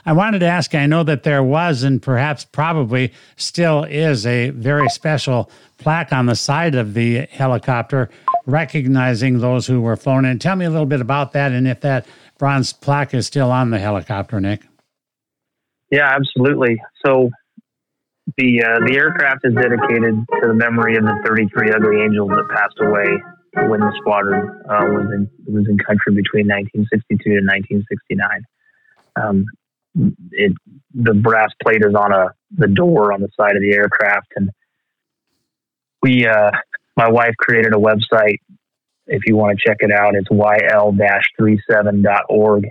I wanted to ask you, I know that there was and perhaps probably still is a very special plaque on the side of the helicopter recognizing those who were flown in. Tell me a little bit about that and if that bronze plaque is still on the helicopter, Nick. Yeah, absolutely. So the aircraft is dedicated to the memory of the 33 Ugly Angels that passed away when the squadron was in country between 1962 and 1969. The brass plate is on the door on the side of the aircraft, and my wife created a website. If you want to check it out, it's yl-37.org.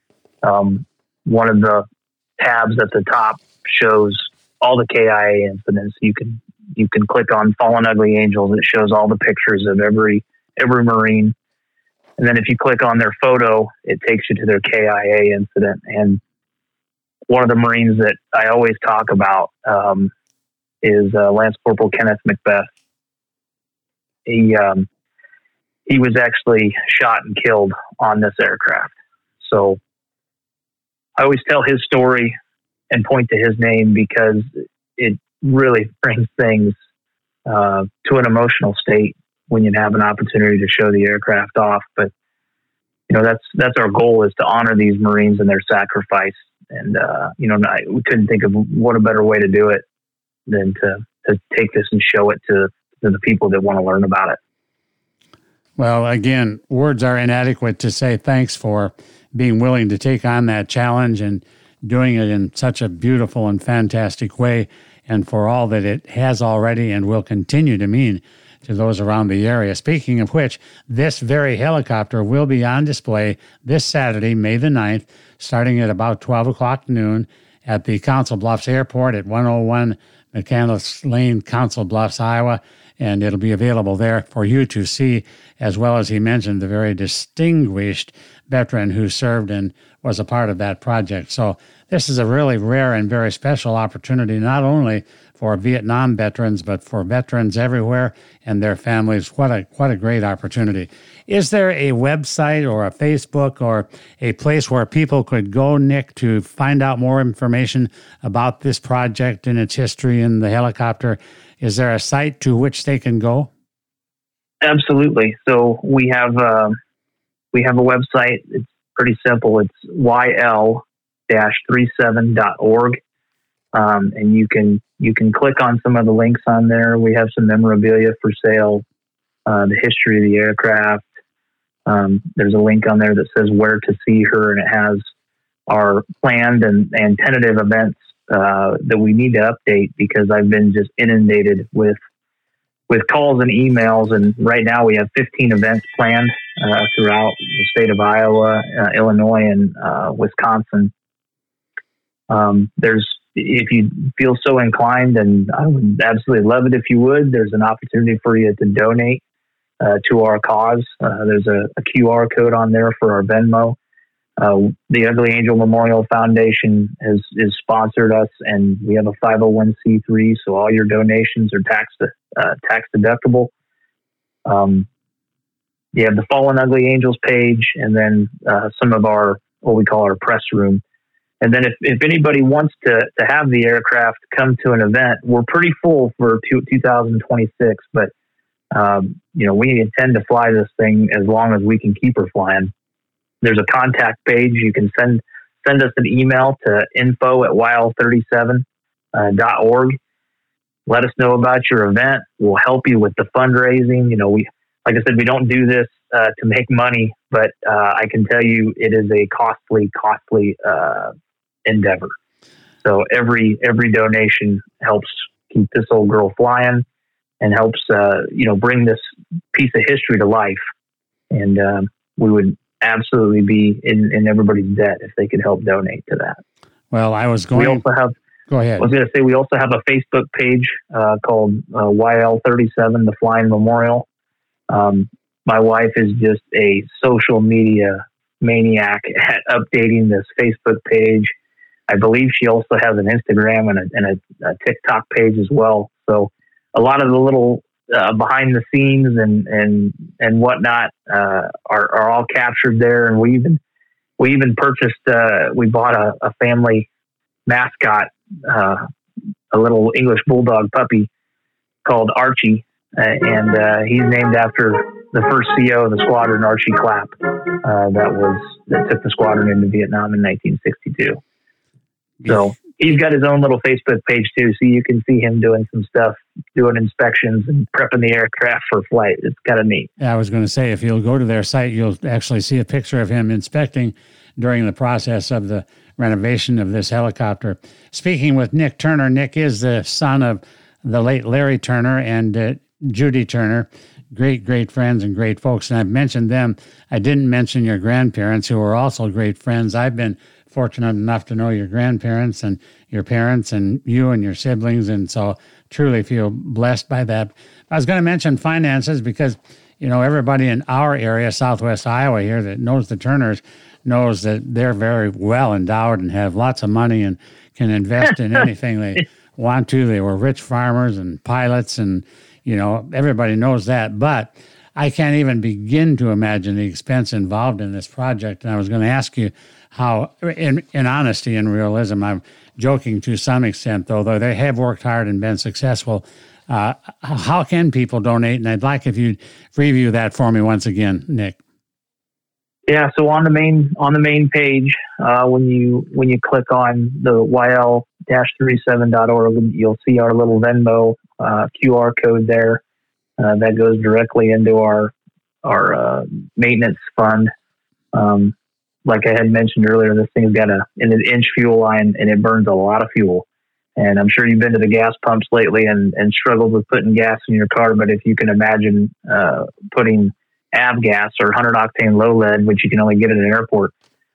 One of the tabs at the top shows all the KIA incidents. You can click on Fallen Ugly Angels. It shows all the pictures of every Marine. And then if you click on their photo, it takes you to their KIA incident. And one of the Marines that I always talk about is Lance Corporal Kenneth Macbeth. He was actually shot and killed on this aircraft. So I always tell his story and point to his name because it really brings things to an emotional state when you have an opportunity to show the aircraft off. But that's our goal, is to honor these Marines and their sacrifice. And we couldn't think of what a better way to do it than to take this and show it to the people that want to learn about it. Well, again, words are inadequate to say thanks for being willing to take on that challenge and doing it in such a beautiful and fantastic way, and for all that it has already and will continue to mean to those around the area. Speaking of which, this very helicopter will be on display this Saturday, May the 9th, starting at about 12 o'clock noon at the Council Bluffs Airport at 101 McCandless Lane, Council Bluffs, Iowa, and it'll be available there for you to see, as well as he mentioned, the very distinguished veteran who served and was a part of that project. So this is a really rare and very special opportunity, not only for Vietnam veterans, but for veterans everywhere and their families. What a great opportunity. Is there a website or a Facebook or a place where people could go, Nick, to find out more information about this project and its history and the helicopter? Is there a site to which they can go? Absolutely. So we have a website. It's pretty simple. It's yl-37.org. And you can click on some of the links on there. We have some memorabilia for sale, the history of the aircraft. There's a link on there that says where to see her, and it has our planned and tentative events that we need to update, because I've been just inundated with calls and emails. And right now we have 15 events planned throughout the state of Iowa, Illinois, and Wisconsin. If you feel so inclined, and I would absolutely love it if you would, there's an opportunity for you to donate to our cause. There's a QR code on there for our Venmo. The Ugly Angel Memorial Foundation is sponsored us, and we have a 501c3, so all your donations are tax deductible. You have the Fallen Ugly Angels page, and then some of our, what we call our press room. And then if anybody wants to have the aircraft come to an event, we're pretty full for 2026, but we intend to fly this thing as long as we can keep her flying. There's a contact page. You can send us an email to info@yl37.org. Let us know about your event. We'll help you with the fundraising. Like I said, we don't do this to make money, but I can tell you it is a costly endeavor. So every donation helps keep this old girl flying and helps bring this piece of history to life. And we would absolutely be in everybody's debt if they could help donate to that. Well, We also have. Go ahead. I was going to say we also have a Facebook page called YL37, the Flying Memorial. My wife is just a social media maniac at updating this Facebook page. I believe she also has an Instagram and a TikTok page as well. So a lot of the little behind the scenes and whatnot are all captured there. And we we even purchased, we bought a family mascot, a little English bulldog puppy called Archie. And he's named after the first CO of the squadron, Archie Clapp, that took the squadron into Vietnam in 1962. So he's got his own little Facebook page too, so you can see him doing some stuff, doing inspections and prepping the aircraft for flight. It's kind of neat. Yeah, I was going to say, if you'll go to their site, you'll actually see a picture of him inspecting during the process of the renovation of this helicopter. Speaking with Nick Turner, Nick is the son of the late Larry Turner and Judy Turner, great friends and great folks. And I've mentioned them. I didn't mention your grandparents, who are also great friends. I've been fortunate enough to know your grandparents and your parents and you and your siblings, and so truly feel blessed by that. I was going to mention finances because, everybody in our area, Southwest Iowa here, that knows the Turners knows that they're very well endowed and have lots of money and can invest in anything they want to. They were rich farmers and pilots, and everybody knows that. But I can't even begin to imagine the expense involved in this project. And I was going to ask you how, in honesty and realism, I'm joking to some extent, though they have worked hard and been successful. How can people donate? And I'd like if you'd review that for me once again, Nick. Yeah, so on the main page, when you click on the yl-37.org, you'll see our little Venmo QR code there. That goes directly into our maintenance fund. Like I had mentioned earlier, this thing's got an inch fuel line, and it burns a lot of fuel. And I'm sure you've been to the gas pumps lately and struggled with putting gas in your car. But if you can imagine putting avgas or 100 octane low lead, which you can only get at an airport,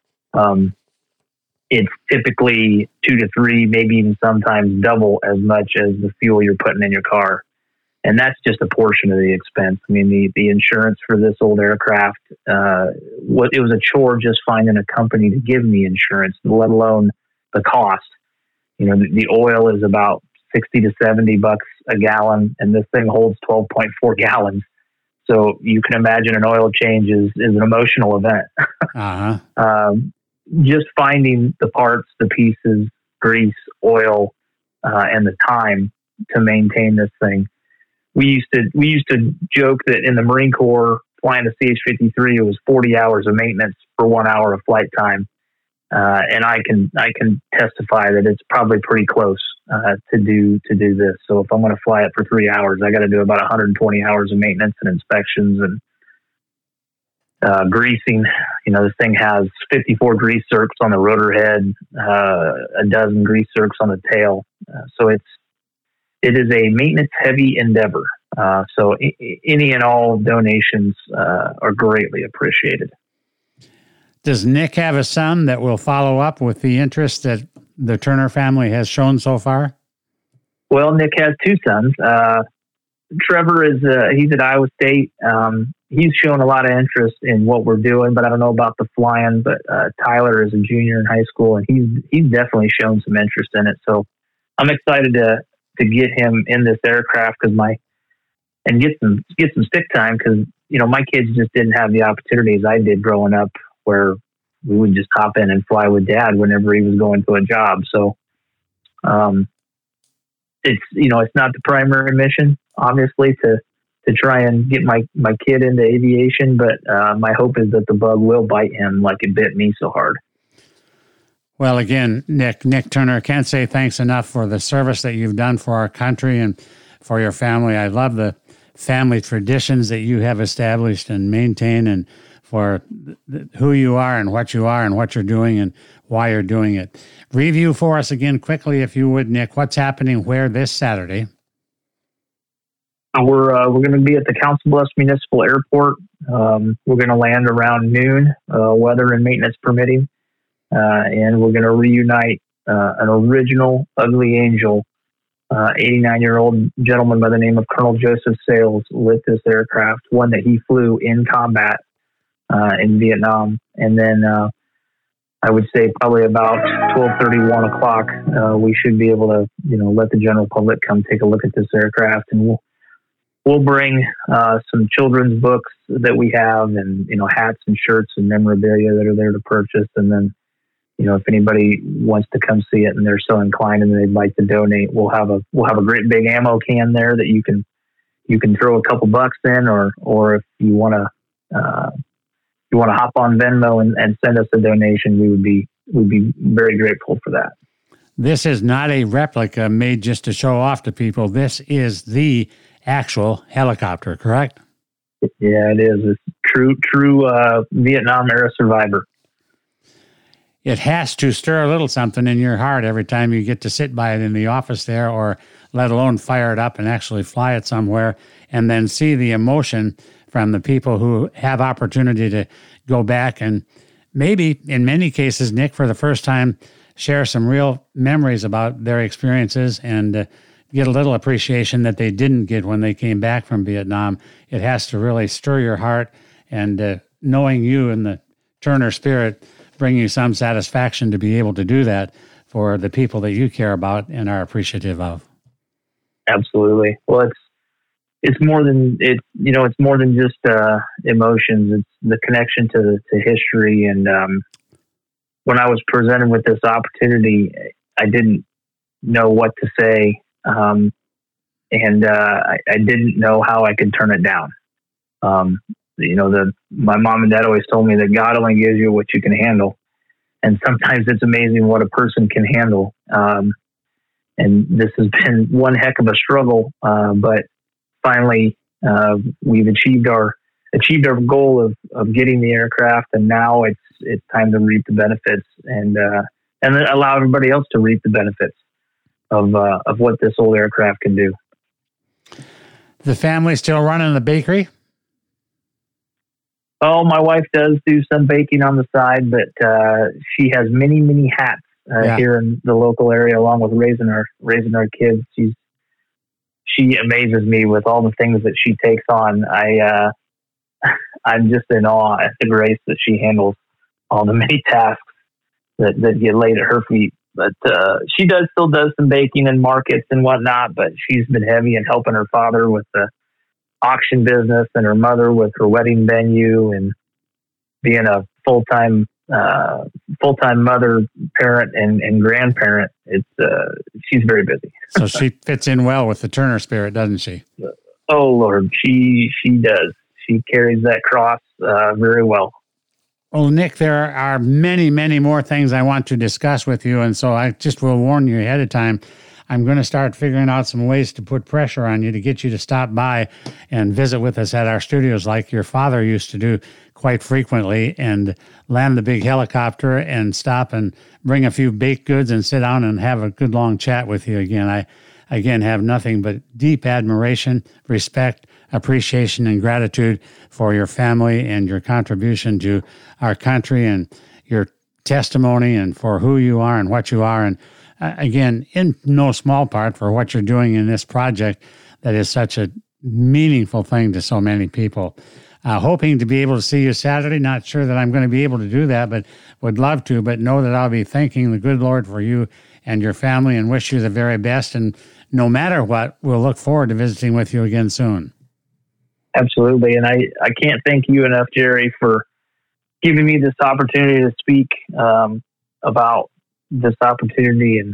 it's typically 2 to 3, maybe even sometimes double as much as the fuel you're putting in your car. And that's just a portion of the expense. I mean, the insurance for this old aircraft, it was a chore just finding a company to give me insurance, let alone the cost. The oil is about $60 to $70 a gallon, and this thing holds 12.4 gallons. So you can imagine an oil change is an emotional event. Uh-huh. Just finding the parts, the pieces, grease, oil, and the time to maintain this thing. We used to joke that in the Marine Corps, flying the CH-53, it was 40 hours of maintenance for 1 hour of flight time. And I can testify that it's probably pretty close to do this. So if I'm going to fly it for 3 hours, I got to do about 120 hours of maintenance and inspections and greasing. This thing has 54 grease zerks on the rotor head, a dozen grease zerks on the tail. So it is a maintenance heavy endeavor. So any and all donations are greatly appreciated. Does Nick have a son that will follow up with the interest that the Turner family has shown so far? Well, Nick has two sons. Trevor he's at Iowa State. He's shown a lot of interest in what we're doing, but I don't know about the flying. But Tyler is a junior in high school, and he's definitely shown some interest in it. So I'm excited to get him in this aircraft and get some stick time, because my kids just didn't have the opportunities I did growing up, where we would just hop in and fly with Dad whenever he was going to a job. So it's not the primary mission, obviously, to try and get my kid into aviation, but my hope is that the bug will bite him like it bit me so hard. Well, again, Nick Turner, can't say thanks enough for the service that you've done for our country and for your family. I love the family traditions that you have established and maintain, and for who you are and what you're doing and why you're doing it. Review for us again quickly, if you would, Nick, what's happening where this Saturday? We're going to be at the Council Bluffs Municipal Airport. We're going to land around noon, weather and maintenance permitting. And we're going to reunite an original Ugly Angel, 89-year-old gentleman by the name of Colonel Joseph Sales with this aircraft, one that he flew in combat in Vietnam. And then I would say probably about 12:30, 1 o'clock, we should be able to, let the general public come take a look at this aircraft. And we'll bring some children's books that we have, and hats and shirts and memorabilia that are there to purchase. And then if anybody wants to come see it and they're so inclined and they'd like to donate, we'll have a great big ammo can there that you can throw a couple bucks in, or if you want to hop on Venmo and send us a donation, we'd be very grateful for that. This is not a replica made just to show off to people. This is the actual helicopter, correct? Yeah, it is. It's true Vietnam era survivor. It has to stir a little something in your heart every time you get to sit by it in the office there, or let alone fire it up and actually fly it somewhere, and then see the emotion from the people who have opportunity to go back and maybe, in many cases, Nick, for the first time, share some real memories about their experiences and get a little appreciation that they didn't get when they came back from Vietnam. It has to really stir your heart, and knowing you and the Turner spirit bring you some satisfaction to be able to do that for the people that you care about and are appreciative of. Absolutely. Well, it's more than it's more than just emotions. It's the connection to history. And when I was presented with this opportunity, I didn't know what to say, and I didn't know how I could turn it down. My mom and dad always told me that God only gives you what you can handle. And sometimes it's amazing what a person can handle. And this has been one heck of a struggle. But finally, we've achieved our goal of getting the aircraft. And now it's time to reap the benefits and then allow everybody else to reap the benefits of what this old aircraft can do. The family still running the bakery? Oh, my wife does do some baking on the side, but she has many, many hats here in the local area, along with raising our kids. She amazes me with all the things that she takes on. I'm just in awe at the grace that she handles all the many tasks that get laid at her feet. But she still does some baking and markets and whatnot, but she's been heavy in helping her father with the auction business and her mother with her wedding venue, and being a full-time mother, parent, and grandparent. She's very busy. So she fits in well with the Turner spirit, doesn't she? Oh Lord, she does. She carries that cross very well. Well, Nick, there are many, many more things I want to discuss with you, and so I just will warn you ahead of time. I'm going to start figuring out some ways to put pressure on you to get you to stop by and visit with us at our studios like your father used to do quite frequently, and land the big helicopter and stop and bring a few baked goods and sit down and have a good long chat with you again. I, have nothing but deep admiration, respect, appreciation, and gratitude for your family and your contribution to our country and your testimony and for who you are and what you are. And again, in no small part for what you're doing in this project that is such a meaningful thing to so many people. Hoping to be able to see you Saturday. Not sure that I'm going to be able to do that, but would love to. But know that I'll be thanking the good Lord for you and your family and wish you the very best. And no matter what, we'll look forward to visiting with you again soon. Absolutely. And I can't thank you enough, Jerry, for giving me this opportunity to speak about this opportunity. And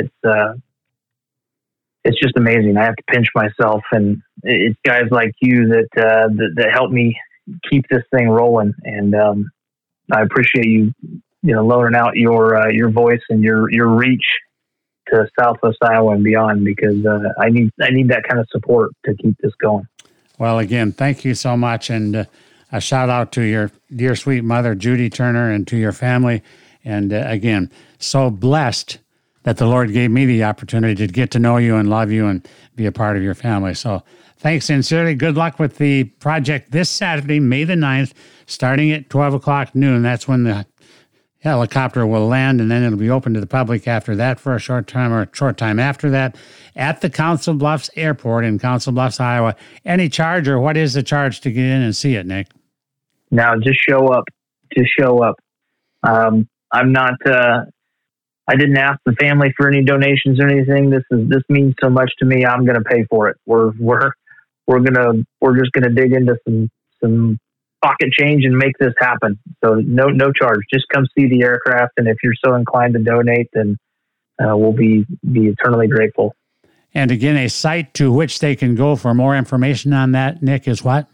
it's just amazing. I have to pinch myself, and it's guys like you that help me keep this thing rolling. And I appreciate you loaning out your voice and your reach to Southwest Iowa and beyond, because I need that kind of support to keep this going. Well, again, thank you so much, and a shout out to your dear sweet mother, Judy Turner, and to your family. And again, so blessed that the Lord gave me the opportunity to get to know you and love you and be a part of your family. So thanks sincerely. Good luck with the project this Saturday, May the 9th, starting at 12 o'clock noon. That's when the helicopter will land, and then it'll be open to the public after that for a short time after that at the Council Bluffs Airport in Council Bluffs, Iowa. Any charge, or what is the charge to get in and see it, Nick? Now, just show up. Just show up. I'm not... I didn't ask the family for any donations or anything. This means so much to me. I'm going to pay for it. We're we're just gonna dig into some pocket change and make this happen. So no charge. Just come see the aircraft, and if you're so inclined to donate, then we'll be eternally grateful. And again, a site to which they can go for more information on that, Nick, is what?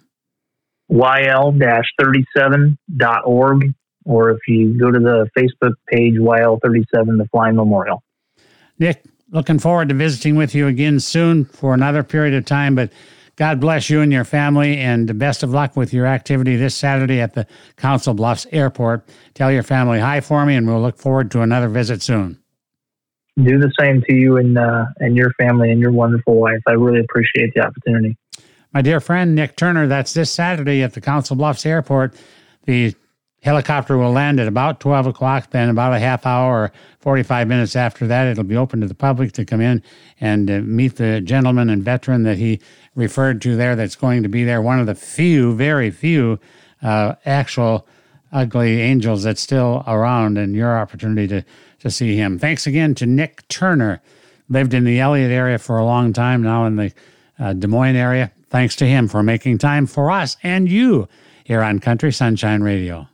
YL-37.org, or if you go to the Facebook page, YL-37, the Flying Memorial. Nick, looking forward to visiting with you again soon for another period of time, but God bless you and your family, and the best of luck with your activity this Saturday at the Council Bluffs Airport. Tell your family hi for me, and we'll look forward to another visit soon. Do the same to you and your family and your wonderful wife. I really appreciate the opportunity. My dear friend, Nick Turner, that's this Saturday at the Council Bluffs Airport. The helicopter will land at about 12 o'clock, then about a half hour or 45 minutes after that, it'll be open to the public to come in and meet the gentleman and veteran that he referred to there that's going to be there. One of the few, very few actual ugly angels that's still around, and your opportunity to see him. Thanks again to Nick Turner. Lived in the Elliott area for a long time, now in the Des Moines area. Thanks to him for making time for us and you here on Country Sunshine Radio.